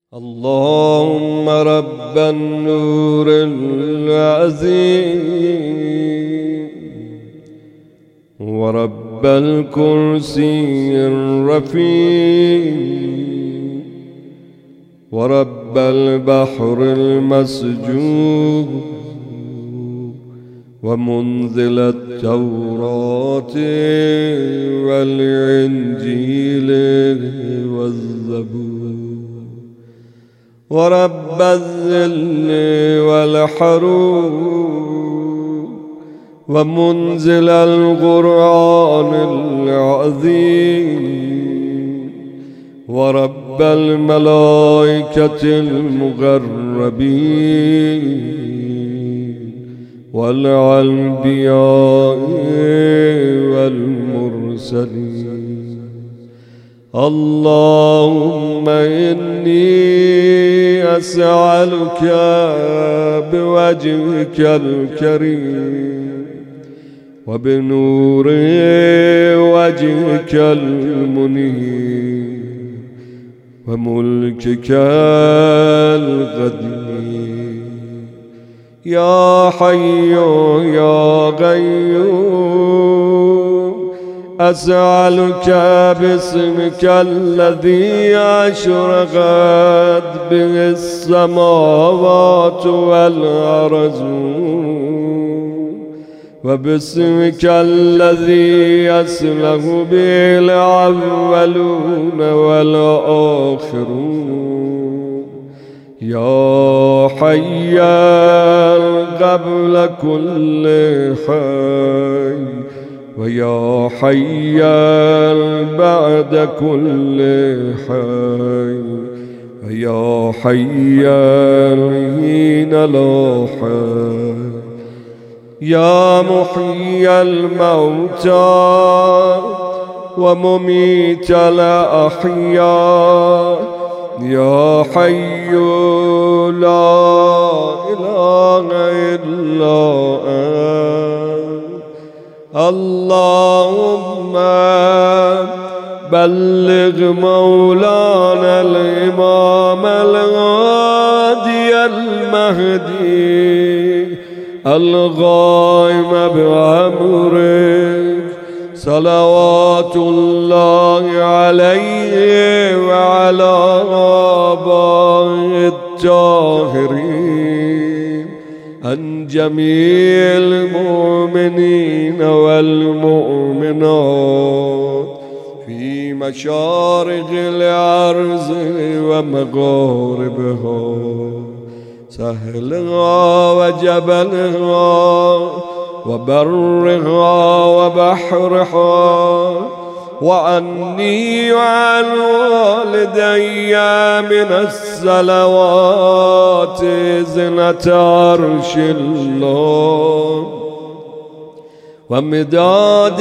اللهم رب النور العظيم ورب الكرسي الرفيع ورب البحر المسجود ومنزل التوراة والإنجيل والزبور ورب الذل والحرور ومنزل القرآن العظيم ورب الملائكة المقربين والأنبياء والمرسلين. اللهم إني أسألك بوجهك الكريم وبنور وجهك المنير وملكك القدير يا حي يا قيوم أسألك باسمك الذي أشرقت به السماوات والأرض وباسمك الذي أسلم به الأولون والآخرون يا حيا قبل كل حي ويا حيا بعد كل حي ويا حيا حين لا حي يا محيي الموتى ومميت الأحياء يا حي لا إله إلا أنت. اللهم بلغ مولانا الإمام الهادي المهدي القائم بأمرك صلوات الله عليه وعلى آبائه الطاهرين عن جميع المؤمنين والمؤمنات في مشارق الأرض ومغاربها سهلها وجبلها وبرها وبحرها وعني وعن والدي من الصلوات زنة عرش الله ومداد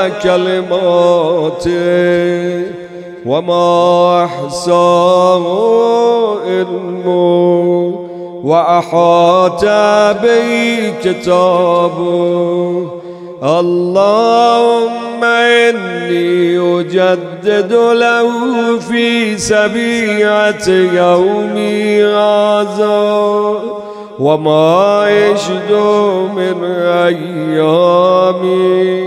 كلماته وما أحصاه علمه وأحاط به كتابه. اللهم إني أجدد له في سبيعة يومي هذا وما يشد من أيامي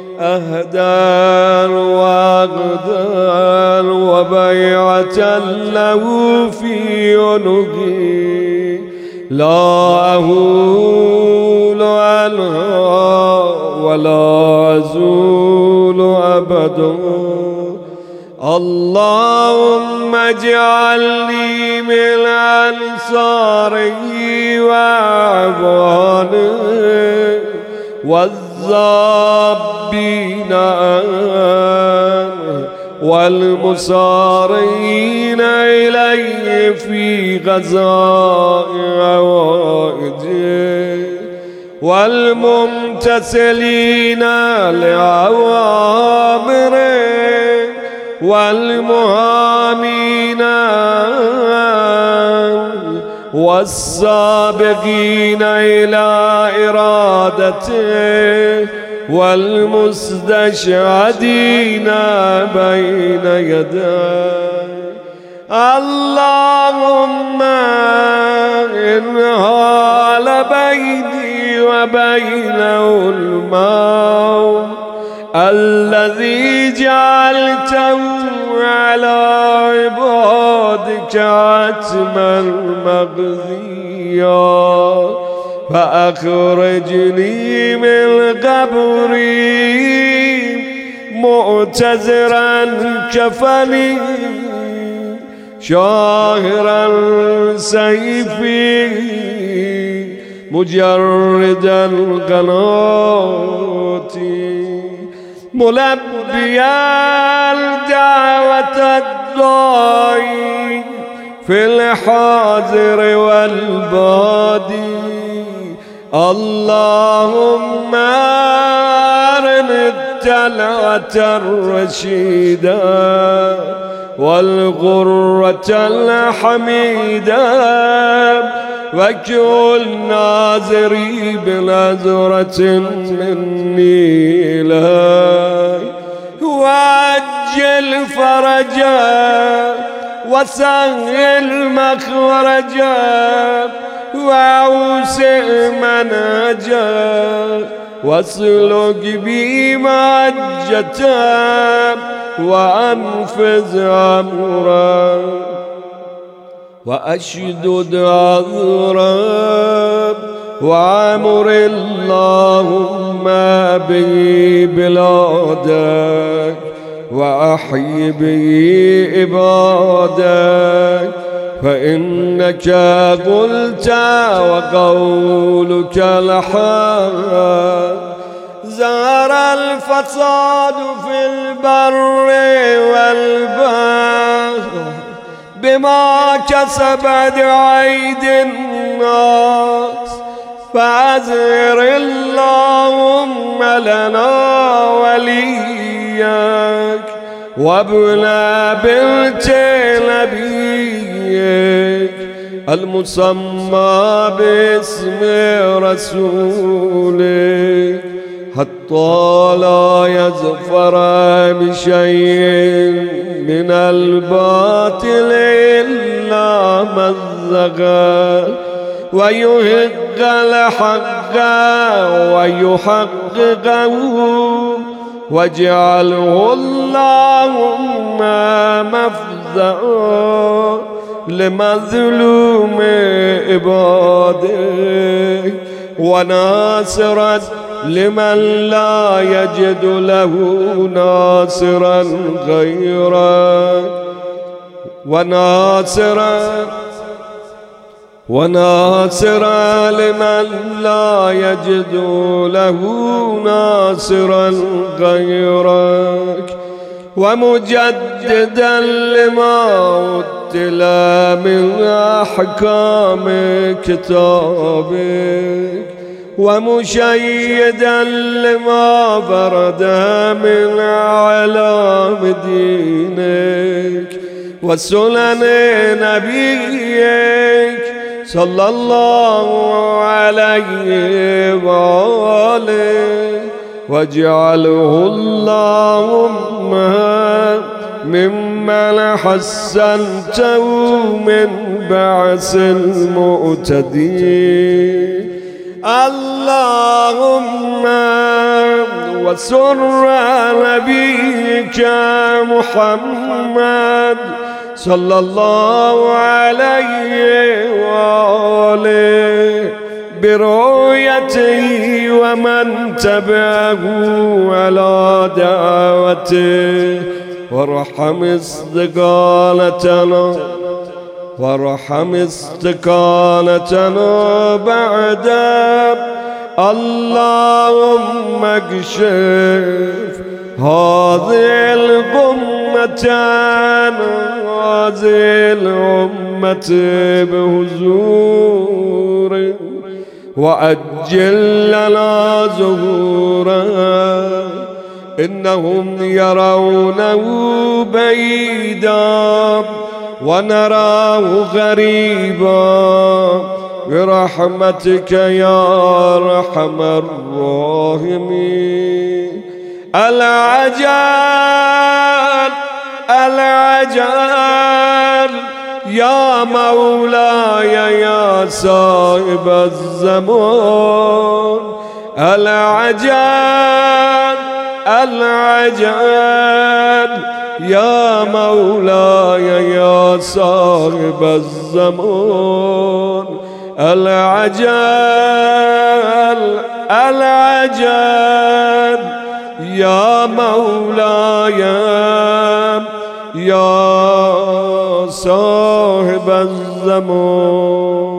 أهدى وأغدى وبيعة له في عنقي لا أهول عنها ولا أزول أبدا. اللهم اجعلني من أنصاره وأعوانه والذابين عنه والمسارعين إليه في غزاء عوائده والممتثلين لأوامره والمهامين والسابقين إلى إرادته والمستشهدين بين يديه. اللهم بينه الموت الذي جعلته على عبادك عتما مقضيا فأخرجني من قبري معتذرا كفني شاهرا سيفي مجردا قناتي ملبيا دعوة الداعي في الحاضر والبادي اللهم أرني الطلعة الرشيدة والغرة الحميدة وكن ناظري بنظرة مني إليك وأجل فرجا وسهل مخرجا وأوسع منهجا واسلك بي مهجة وأنفذ أمرا وأشدد عذرا وعمر اللهم به بلادك وأحي به عبادك فإنك قلت وقولك الحق ظهر الفساد في البر والبحر بما كسبت أيدي الناس فأظهر اللهم لنا وليك وابن بنت نبيك المسمى باسم رسولك حتى لا يظفر بشيء من الباطل إلا مزقا ويحق الحق ويحققه واجعله اللهم مفزعا لمظلوم عبادك وناصرا لمن لا يجد له ناصرا غيرك وناصرا لمن لا يجد له ناصرا غيرك ومجددا لما أتلى من أحكام كتابك ومشيدا لما برد من أعلام دينك وسنن نبيك صلى الله عليه وآله واجعله اللهم ممن حسنته من بعث المؤتدين اللهم وسر نبيك محمد صلى الله عليه وآله برؤيته ومن تبعه على دعوته وارحم استقالتنا بعد اللهم اكشف هذه الأمة بهزور وأجل لنا ظهورا إنهم يرونه بعيدا ونراه غريبا برحمتك يا أرحم الراحمين العجل يا مولاي يا صاحب الزمان العجب العجب يا مولاي يا صاحب الزمان العجب العجب يا مولاي يا صاحب الزمان.